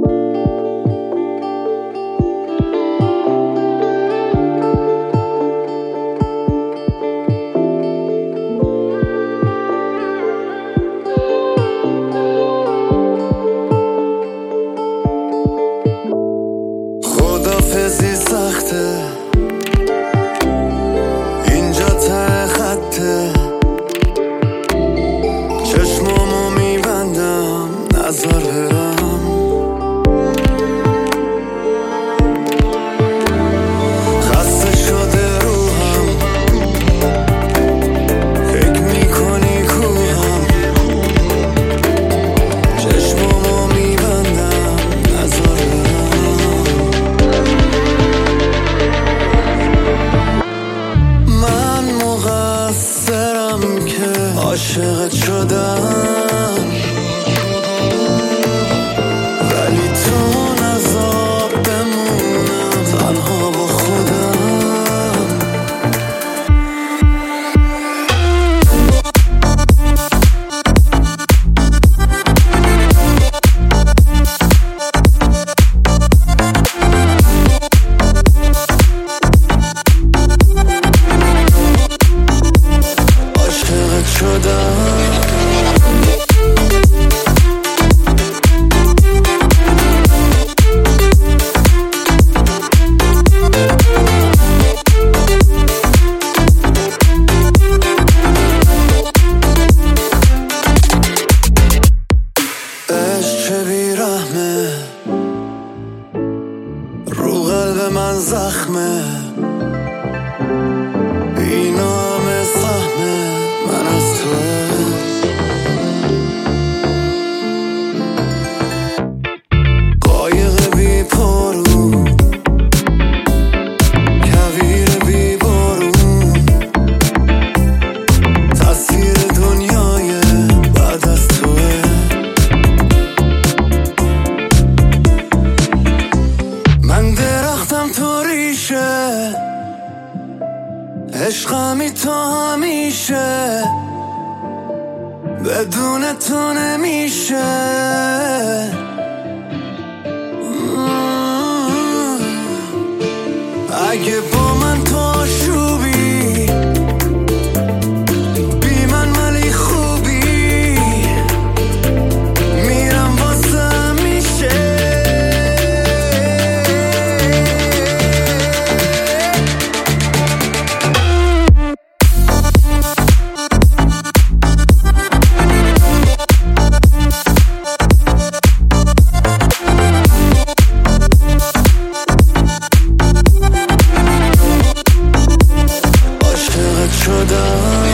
خدافزی سخته، اینجا ته خطه، چشمامو میبندم نظر برم. خسته شده روحم، فکر میکنی کوهم، چشمامو میبندم نظر برم. من مقصرم که عاشقت شدم، ولی تو نذار بمونم تنها با خودم. عاشقت شدم. عشق چه بیرحمه، رو قلب من زخمه، اینا همه سهمه من از توه. قایق بی پارو، کویر بی بارون، تصویر دنیای بعد از توه. من درختم تو ریشه، عشقمی تو همیشه، بدون تو نمیشه. اگه با من تو آشوبی، بی من ولی خوبی، میرم واسه میشه. عاشقت شدم.